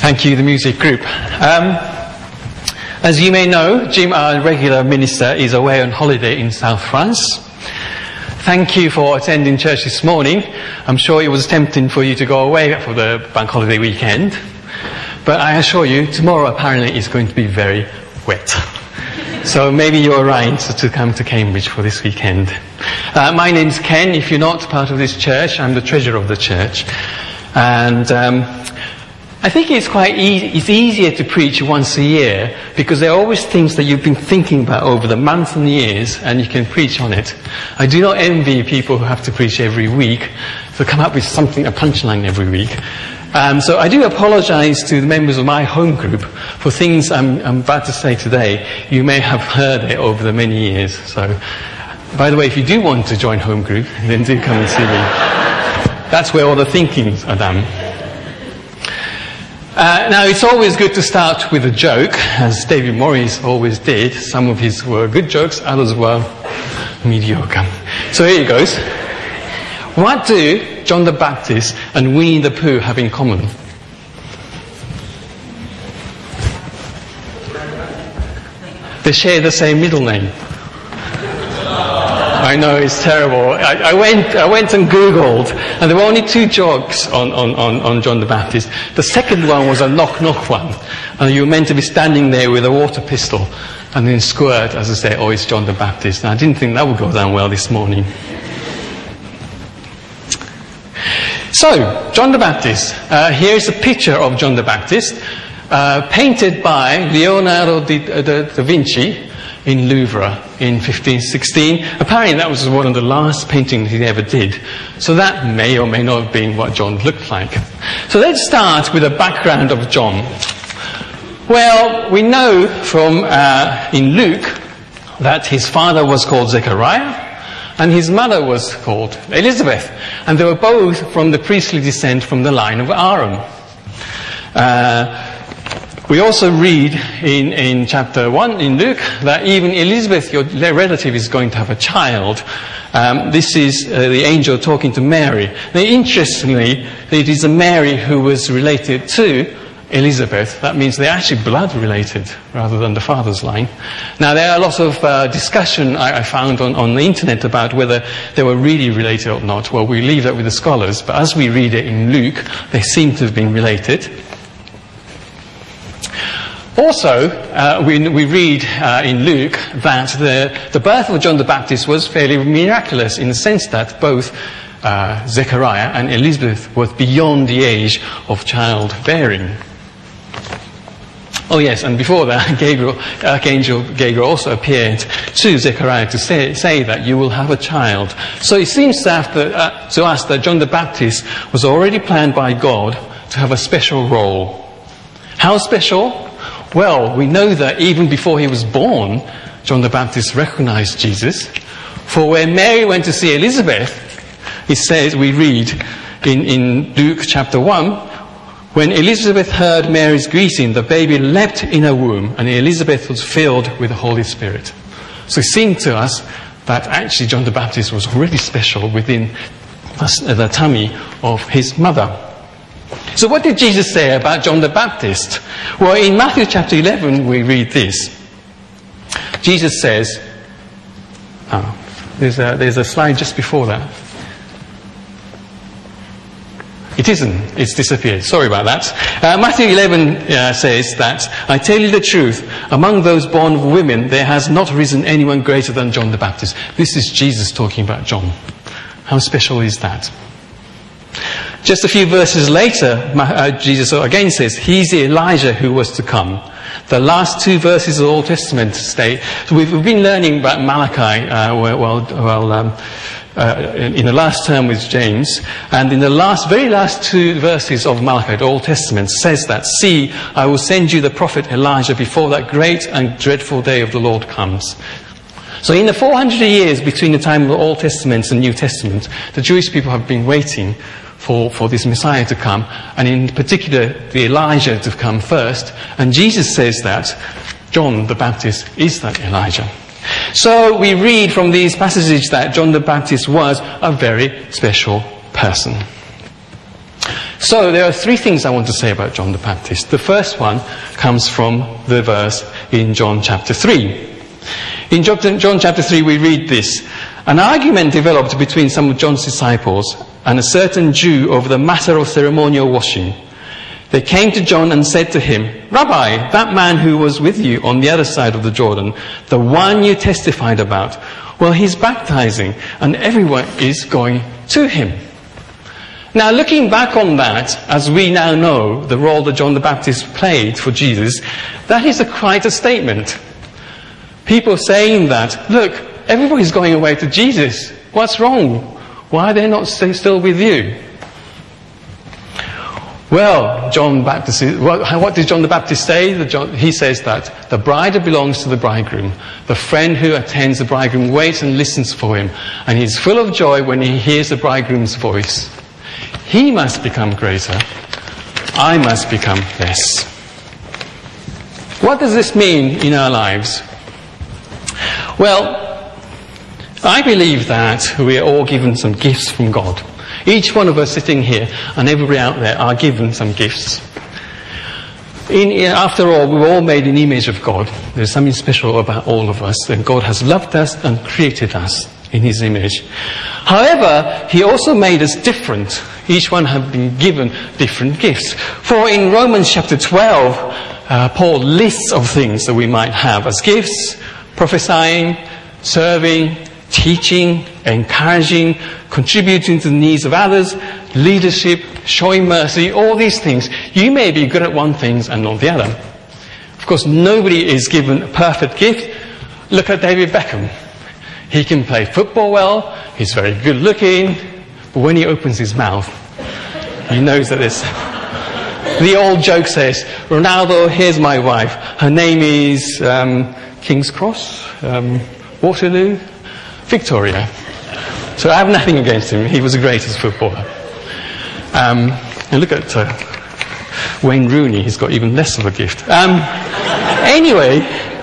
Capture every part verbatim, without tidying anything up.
Thank you, the music group. Um, as you may know, Jim, our regular minister, is away on holiday in South France. Thank you for attending church this morning. I'm sure it was tempting for you to go away for the bank holiday weekend. But I assure you, tomorrow apparently is going to be very wet. So maybe you're right to come to Cambridge for this weekend. Uh, my name's Ken. If you're not part of this church, I'm the treasurer of the church. And um, I think it's quite easy, it's easier to preach once a year because there are always things that you've been thinking about over the months and years and you can preach on it. I do not envy people who have to preach every week, to come up with something, a punchline every week. Um, so I do apologise to the members of my home group for things I'm, I'm about to say today. You may have heard it over the many years. So, by the way, if you do want to join home group, then do come and see me. That's where all the thinkings are done. Uh, now, it's always good to start with a joke, as David Morris always did. Some of his were good jokes, others were mediocre. So here it goes. What do John the Baptist and Winnie the Pooh have in common? They share the same middle name. I know, it's terrible. I, I went I went and Googled, and there were only two jokes on, on, on, on John the Baptist. The second one was a knock-knock one. And you were meant to be standing there with a water pistol and then squirt, as I say, oh, it's John the Baptist. And I didn't think that would go down well this morning. So, John the Baptist. Uh, here's a picture of John the Baptist, uh, painted by Leonardo da, da, da Vinci in Louvre in fifteen sixteen. Apparently that was one of the last paintings he ever did. So that may or may not have been what John looked like. So let's start with a background of John. Well, we know from uh, in Luke that his father was called Zechariah and his mother was called Elizabeth. And they were both from the priestly descent from the line of Aaron. Uh, We also read in, in chapter one in Luke that even Elizabeth, your relative, is going to have a child. Um, this is uh, the angel talking to Mary. Now, interestingly, it is a Mary who was related to Elizabeth. That means they're actually blood related rather than the father's line. Now, there are lots of uh, discussion I, I found on, on the internet about whether they were really related or not. Well, we leave that with the scholars, but as we read it in Luke, they seem to have been related. Also, uh, we, we read uh, in Luke that the, the birth of John the Baptist was fairly miraculous in the sense that both uh, Zechariah and Elizabeth were beyond the age of childbearing. Oh yes, and before that, Gabriel, Archangel Gabriel also appeared to Zechariah to say, say that you will have a child. So it seems to, have to, uh, to us that John the Baptist was already planned by God to have a special role. How special? Well, we know that even before he was born, John the Baptist recognized Jesus. For when Mary went to see Elizabeth, it says, we read in, in Luke chapter one, when Elizabeth heard Mary's greeting, the baby leapt in her womb, and Elizabeth was filled with the Holy Spirit. So it seemed to us that actually John the Baptist was already special within the tummy of his mother. So what did Jesus say about John the Baptist? Well, in Matthew chapter eleven, we read this. Jesus says, oh, there's a, there's a slide just before that. It isn't. It's disappeared. Sorry about that. Uh, Matthew eleven uh, says that, I tell you the truth, among those born of women, there has not risen anyone greater than John the Baptist. This is Jesus talking about John. How special is that? Just a few verses later, uh, Jesus again says, he's the Elijah who was to come. The last two verses of the Old Testament state. So we've, we've been learning about Malachi, uh, well, well um, uh, in, in the last term with James. And in the last, very last two verses of Malachi, the Old Testament, says that, see, I will send you the prophet Elijah before that great and dreadful day of the Lord comes. So in the four hundred years between the time of the Old Testament and New Testament, the Jewish people have been waiting For, for this Messiah to come, and in particular the Elijah to come first. And Jesus says that John the Baptist is that Elijah. So we read from these passages that John the Baptist was a very special person. So there are three things I want to say about John the Baptist. The first one comes from the verse in John chapter three. In John chapter three we read this. An argument developed between some of John's disciples and a certain Jew over the matter of ceremonial washing. They came to John and said to him, "Rabbi, that man who was with you on the other side of the Jordan, the one you testified about, well, he's baptizing and everyone is going to him." Now, looking back on that, as we now know the role that John the Baptist played for Jesus, that is a, quite a statement. People saying that, look, everybody's going away to Jesus. What's wrong? Why are they not stay still with you? Well, John Baptist, what, what did John the Baptist say? The John, he says that the bride belongs to the bridegroom. The friend who attends the bridegroom waits and listens for him, and he's full of joy when he hears the bridegroom's voice. He must become greater. I must become less. What does this mean in our lives? Well, I believe that we are all given some gifts from God. Each one of us sitting here and everybody out there are given some gifts. In, in, after all, we're all made in the image of God. There's something special about all of us, and God has loved us and created us in His image. However, He also made us different. Each one have been given different gifts. For in Romans chapter twelve, uh, Paul lists of things that we might have as gifts: prophesying, serving, teaching, encouraging, contributing to the needs of others, leadership, showing mercy, all these things. You may be good at one thing and not the other. Of course, nobody is given a perfect gift. Look at David Beckham. He can play football well, he's very good looking, but when he opens his mouth, he knows that it's... The old joke says, "Ronaldo, here's my wife. Her name is um, King's Cross, um, Waterloo, Victoria." So I have nothing against him. He was the greatest footballer. Um, and look at uh, Wayne Rooney. He's got even less of a gift. Um, anyway,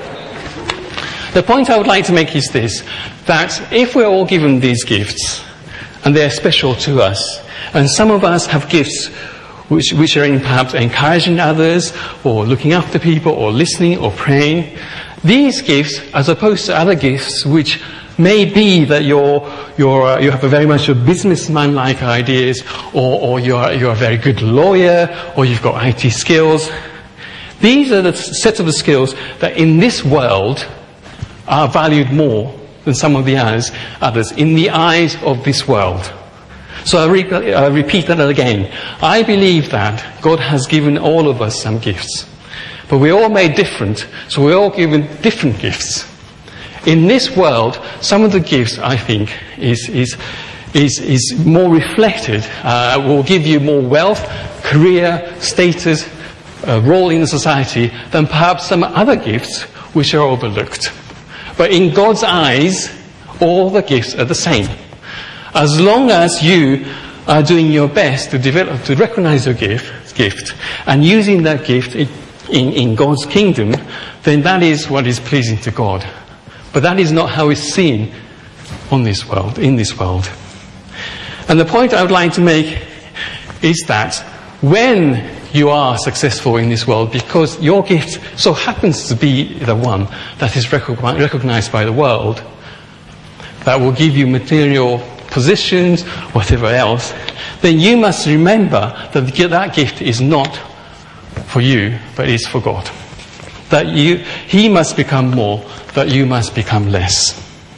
the point I would like to make is this, that if we're all given these gifts, and they're special to us, and some of us have gifts which, which are in perhaps encouraging others, or looking after people, or listening, or praying, these gifts, as opposed to other gifts which may be that you're, you're, uh, you have a very much a businessman-like ideas, or, or you're, you're a very good lawyer, or you've got I T skills. These are the sets of the skills that in this world are valued more than some of the others, others in the eyes of this world. So I, re- I repeat that again. I believe that God has given all of us some gifts. But we're all made different, so we're all given different gifts. In this world, some of the gifts, I think, is is is, is more reflected, uh, will give you more wealth, career, status, uh, role in the society than perhaps some other gifts which are overlooked. But in God's eyes, all the gifts are the same. As long as you are doing your best to develop, to recognize your gift, gift, and using that gift in, in, in God's kingdom, then that is what is pleasing to God. But that is not how it's seen on this world, in this world. And the point I would like to make is that when you are successful in this world, because your gift so happens to be the one that is recognized by the world, that will give you material positions, whatever else, then you must remember that that gift is not for you, but is for God. That you, He must become more, that you must become less.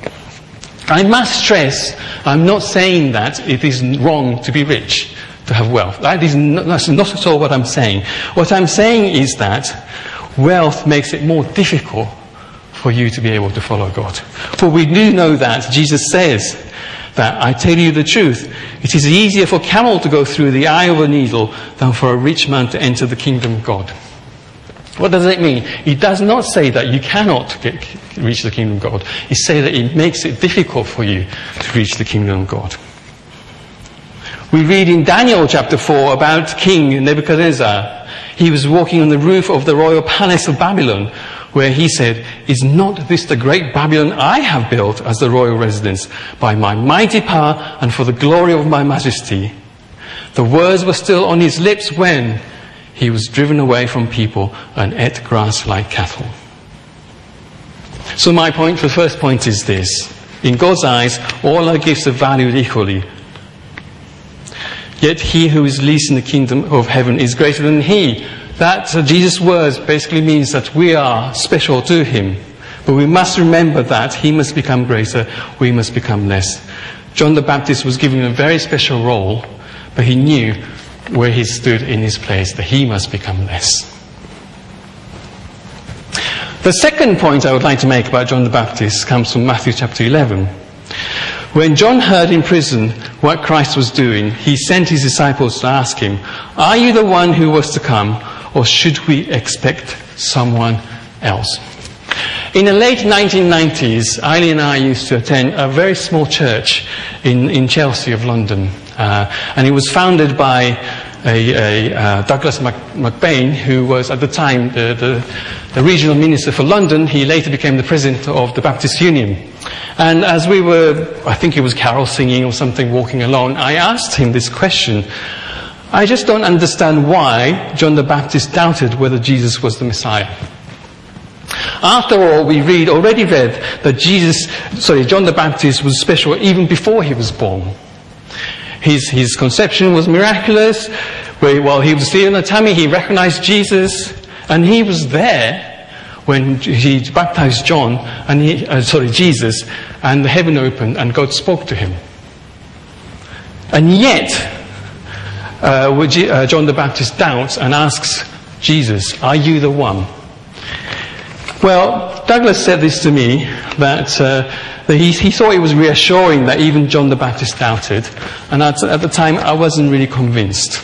I must stress, I'm not saying that it is wrong to be rich, to have wealth. That is not, that's not at all what I'm saying. What I'm saying is that wealth makes it more difficult for you to be able to follow God. For we do know that Jesus says that, "I tell you the truth, it is easier for a camel to go through the eye of a needle than for a rich man to enter the kingdom of God." What does it mean? It does not say that you cannot get, reach the kingdom of God. It says that it makes it difficult for you to reach the kingdom of God. We read in Daniel chapter four about King Nebuchadnezzar. He was walking on the roof of the royal palace of Babylon, where he said, "Is not this the great Babylon I have built as the royal residence by my mighty power and for the glory of my majesty?" The words were still on his lips when he was driven away from people and ate grass like cattle. So my point, the first point is this. In God's eyes, all our gifts are valued equally. Yet he who is least in the kingdom of heaven is greater than he. That uh, Jesus' words basically means that we are special to him. But we must remember that he must become greater, we must become less. John the Baptist was given a very special role, but he knew where he stood in his place, that he must become less. The second point I would like to make about John the Baptist comes from Matthew chapter eleven. When John heard in prison what Christ was doing, he sent his disciples to ask him, "Are you the one who was to come, or should we expect someone else?" In the late nineteen nineties, Eileen and I used to attend a very small church in, in Chelsea of London. Uh, and it was founded by a, a uh, Douglas Mac, McBain, who was at the time the, the, the regional minister for London. He later became the president of the Baptist Union. And as we were, I think it was carol singing or something, walking along, I asked him this question. I just don't understand why John the Baptist doubted whether Jesus was the Messiah. After all, we read, already read, that Jesus, sorry, John the Baptist was special even before he was born. His, his conception was miraculous. Where, while he was still in the tummy, he recognized Jesus, and he was there when he baptized John, and he, uh, sorry, Jesus, and the heaven opened, and God spoke to him. And yet, uh, uh, John the Baptist doubts and asks Jesus, "Are you the one?" Well, Douglas said this to me, that, uh, that he, he thought it was reassuring that even John the Baptist doubted, and at, at the time I wasn't really convinced.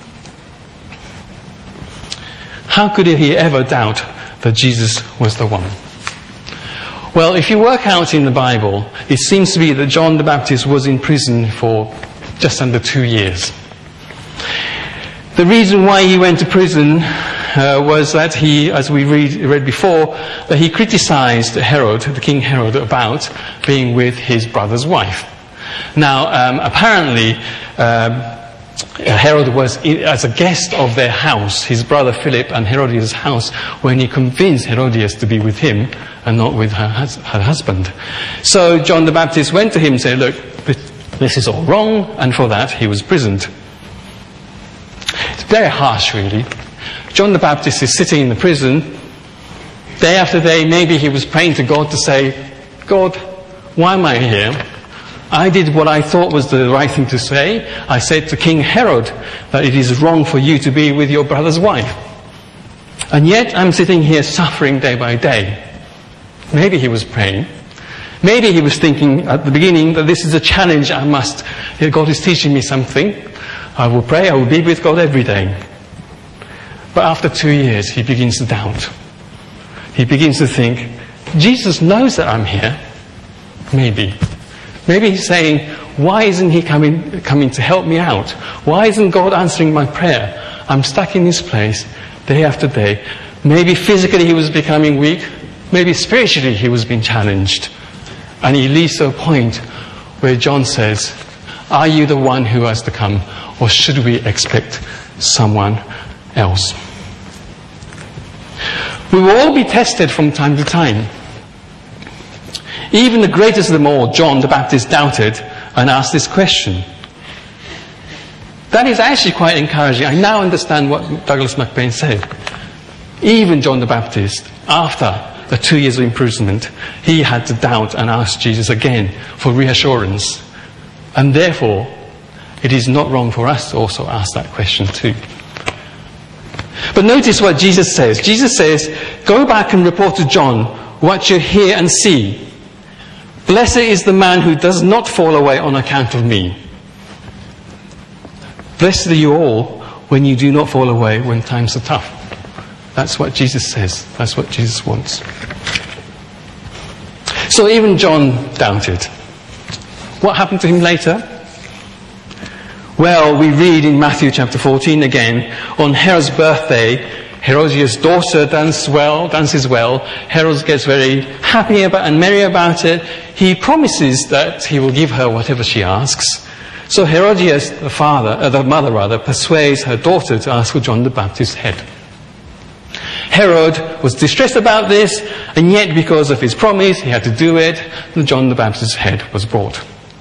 How could he ever doubt that Jesus was the one? Well, if you work out in the Bible, it seems to be that John the Baptist was in prison for just under two years. The reason why he went to prison Uh, was that he, as we read, read before, that he criticized Herod, the King Herod, about being with his brother's wife. Now, um, apparently, um, Herod was in, as a guest of their house, his brother Philip and Herodias' house, when he convinced Herodias to be with him and not with her, hus- her husband. So John the Baptist went to him and said, "Look, this is all wrong," and for that he was imprisoned. It's very harsh, really. John the Baptist is sitting in the prison. Day after day, maybe he was praying to God to say, "God, why am I here? I did what I thought was the right thing to say. I said to King Herod that it is wrong for you to be with your brother's wife. And yet I'm sitting here suffering day by day." Maybe he was praying. Maybe he was thinking at the beginning that this is a challenge I must, God is teaching me something. I will pray, I will be with God every day. But after two years, he begins to doubt. He begins to think, Jesus knows that I'm here. Maybe. Maybe he's saying, why isn't he coming, coming to help me out? Why isn't God answering my prayer? I'm stuck in this place day after day. Maybe physically he was becoming weak. Maybe spiritually he was being challenged. And he leads to a point where John says, "Are you the one who has to come, or should we expect someone else?" We will all be tested from time to time. Even the greatest of them all, John the Baptist, doubted and asked this question. That is actually quite encouraging. I now understand what Douglas McBain said. Even John the Baptist, after the two years of imprisonment, he had to doubt and ask Jesus again for reassurance. And therefore, it is not wrong for us to also ask that question too. But notice what Jesus says. Jesus says, "Go back and report to John what you hear and see. Blessed is the man who does not fall away on account of me." Blessed are you all when you do not fall away when times are tough. That's what Jesus says. That's what Jesus wants. So even John doubted. What happened to him later? Well, we read in Matthew chapter fourteen again, on Herod's birthday, Herodias' daughter dances well, dances well. Herod gets very happy about and merry about it. He promises that he will give her whatever she asks. So Herodias, the father, uh, the mother rather, persuades her daughter to ask for John the Baptist's head. Herod was distressed about this, and yet because of his promise, he had to do it, and John the Baptist's head was brought.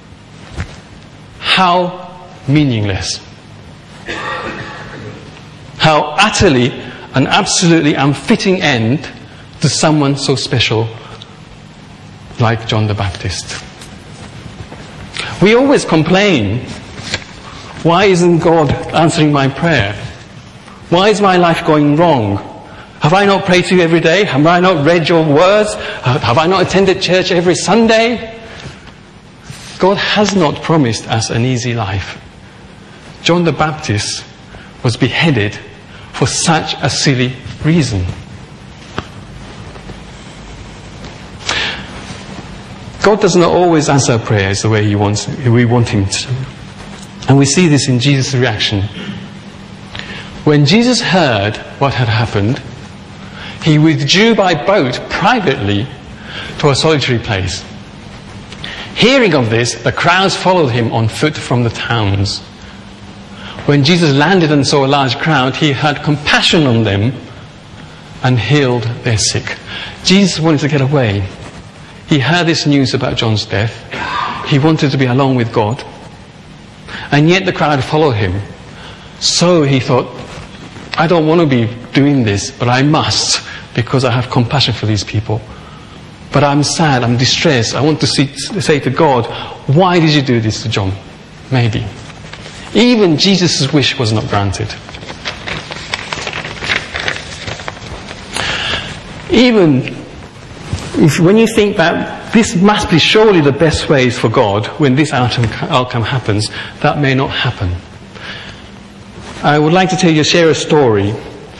How meaningless. How utterly and absolutely unfitting end to someone so special like John the Baptist. We always complain, why isn't God answering my prayer? Why is my life going wrong? Have I not prayed to you every day? Have I not read your words? Have I not attended church every Sunday? God has not promised us an easy life. John the Baptist was beheaded for such a silly reason. God does not always answer prayers the way he wants, we want him to. And we see this in Jesus' reaction. When Jesus heard what had happened, he withdrew by boat privately to a solitary place. Hearing of this, the crowds followed him on foot from the towns. When Jesus landed and saw a large crowd, he had compassion on them and healed their sick. Jesus wanted to get away. He heard this news about John's death. He wanted to be alone with God. And yet the crowd followed him. So he thought, I don't want to be doing this, but I must, because I have compassion for these people. But I'm sad, I'm distressed. I want to see, say to God, why did you do this to John? Maybe. Even Jesus' wish was not granted. Even if, when you think that this must be surely the best ways for God, when this outcome, outcome happens, that may not happen. I would like to tell you, share a story.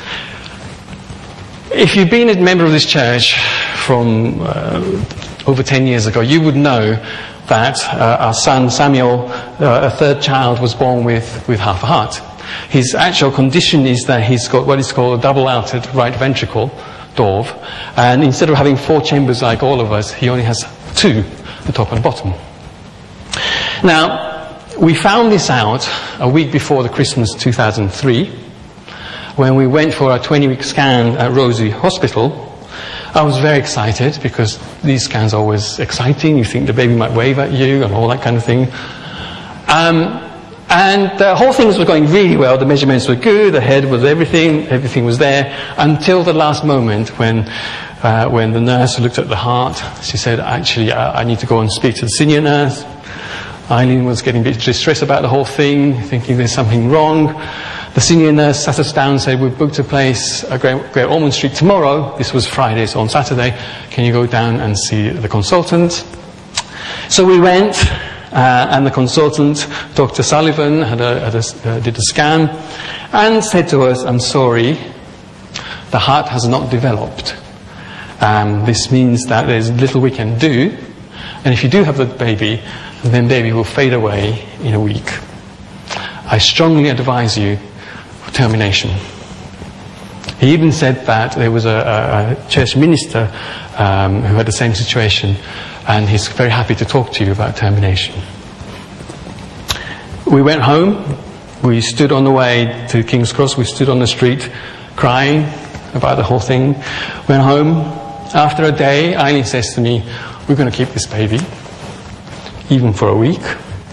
If you've been a member of this church from uh, over ten years ago, you would know that uh, our son Samuel, uh, a third child, was born with, with half a heart. His actual condition is that he's got what is called a double-outed right ventricle, D O V, and instead of having four chambers like all of us, he only has two, the top and bottom. Now, we found this out a week before the Christmas two thousand three, when we went for a twenty-week scan at Rosie Hospital. I was very excited because these scans are always exciting. You think the baby might wave at you and all that kind of thing. Um, and the whole thing was going really well. The measurements were good. The head was everything. Everything was there until the last moment when uh, when the nurse looked at the heart. She said, actually, I, I need to go and speak to the senior nurse. Eileen was getting a bit distressed about the whole thing, thinking there's something wrong. The senior nurse sat us down and said, we've booked a place at Great, Great Ormond Street tomorrow. This was Friday, so on Saturday. Can you go down and see the consultant? So we went, uh, and the consultant, Doctor Sullivan, had a, had a, uh, did a scan and said to us, I'm sorry, the heart has not developed. Um, this means that there's little we can do. And if you do have the baby, then baby will fade away in a week. I strongly advise you for termination. He even said that there was a, a, a church minister um, who had the same situation, and he's very happy to talk to you about termination. We went home. We stood on the way to King's Cross. We stood on the street crying about the whole thing. Went home. After a day, Eileen says to me, we're going to keep this baby, even for a week.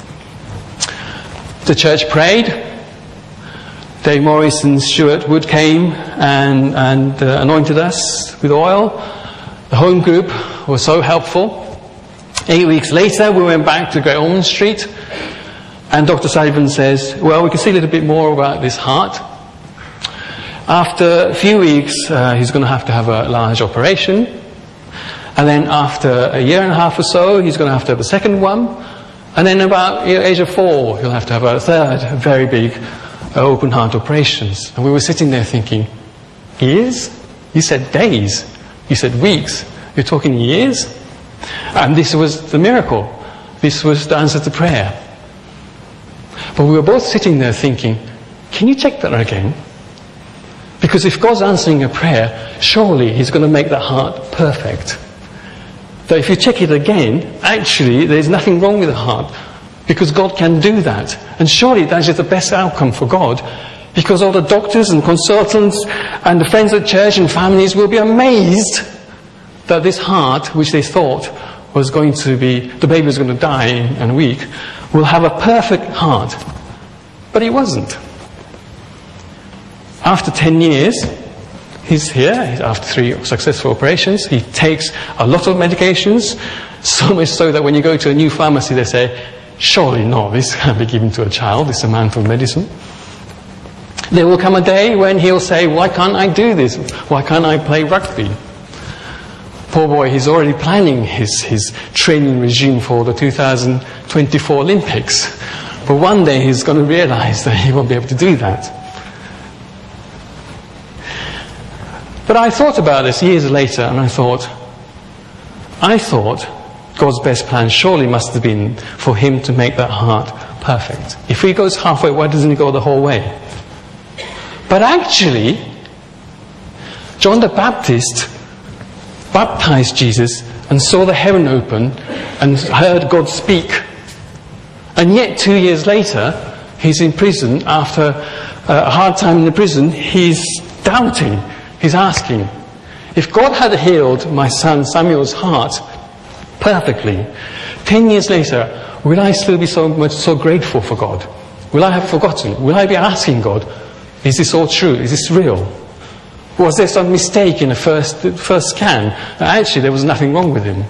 The church prayed. Dave Morris and Stuart Wood came and, and uh, anointed us with oil. The home group was so helpful. Eight weeks later, we went back to Great Ormond Street, and Doctor Sullivan says, well, we can see a little bit more about this heart. After a few weeks, uh, he's going to have to have a large operation. And then after a year and a half or so, he's going to have to have a second one. And then about the age of four, he'll have to have a third, a very big uh, open heart operations. And we were sitting there thinking, years? You said days. You said weeks. You're talking years? And this was the miracle. This was the answer to prayer. But we were both sitting there thinking, can you check that again? Because if God's answering a prayer, surely he's going to make that heart perfect. That if you check it again, actually there's nothing wrong with the heart. Because God can do that. And surely that is the best outcome for God. Because all the doctors and consultants and the friends at church and families will be amazed that this heart, which they thought was going to be, the baby was going to die in a week, will have a perfect heart. But it wasn't. After ten years, he's here, after three successful operations. He takes a lot of medications, so much so that when you go to a new pharmacy, they say, surely no, this can't be given to a child, this amount of medicine. There will come a day when he'll say, why can't I do this? Why can't I play rugby? Poor boy, he's already planning his, his training regime for the two thousand twenty-four Olympics. But one day he's going to realize that he won't be able to do that. But I thought about this years later, and I thought, I thought God's best plan surely must have been for him to make that heart perfect. If he goes halfway, why doesn't he go the whole way? But actually, John the Baptist baptized Jesus and saw the heaven open and heard God speak. And yet, two years later, he's in prison. After a hard time in the prison, he's doubting. He's asking, if God had healed my son Samuel's heart perfectly, ten years later, will I still be so much so grateful for God? Will I have forgotten? Will I be asking God, is this all true? Is this real? Was there some mistake in the first, first scan? Actually, there was nothing wrong with him.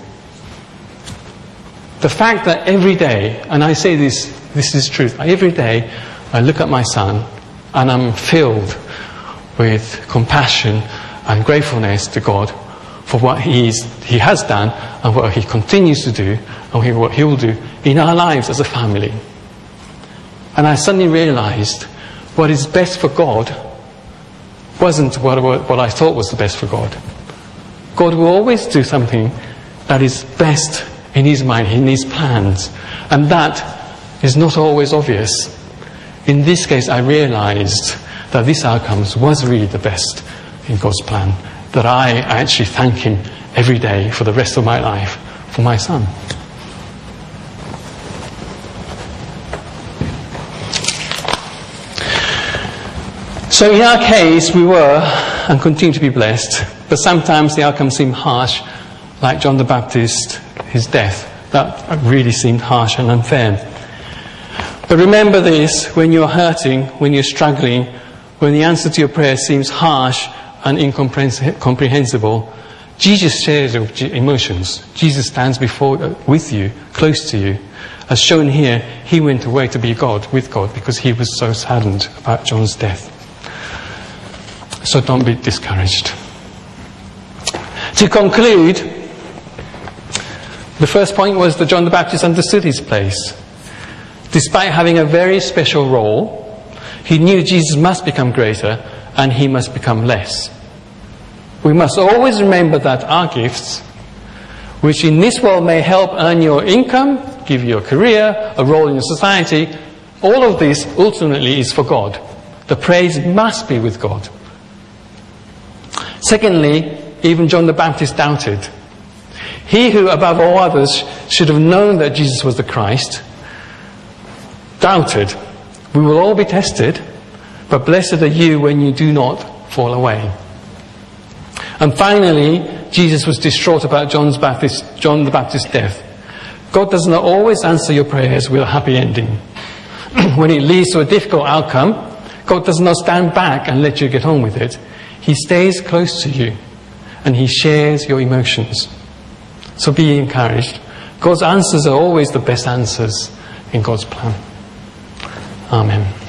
The fact that every day, and I say this, this is truth, every day I look at my son and I'm filled with compassion and gratefulness to God for what he, is, he has done and what he continues to do and what he will do in our lives as a family. And I suddenly realized what is best for God wasn't what, what I thought was the best for God. God will always do something that is best in his mind, in his plans. And that is not always obvious. In this case, I realized that this outcome was really the best in God's plan. That I actually thank him every day for the rest of my life for my son. So in our case, we were and continue to be blessed, but sometimes the outcome seemed harsh, like John the Baptist, his death. That really seemed harsh and unfair. But remember this, when you're hurting, when you're struggling, when the answer to your prayer seems harsh and incomprehensible, Jesus shares your emotions. Jesus stands before, with you, close to you. As shown here, he went away to be God, with God, because he was so saddened about John's death. So don't be discouraged. To conclude, the first point was that John the Baptist understood his place. Despite having a very special role, he knew Jesus must become greater and he must become less. We must always remember that our gifts, which in this world may help earn your income, give you a career, a role in your society, all of this ultimately is for God. The praise must be with God. Secondly, even John the Baptist doubted. He who, above all others, should have known that Jesus was the Christ, doubted. We will all be tested, but blessed are you when you do not fall away. And finally, Jesus was distraught about John's Baptist, John the Baptist's death. God does not always answer your prayers with a happy ending. When it leads to a difficult outcome, God does not stand back and let you get on with it. He stays close to you and he shares your emotions. So be encouraged. God's answers are always the best answers in God's plan. Amen.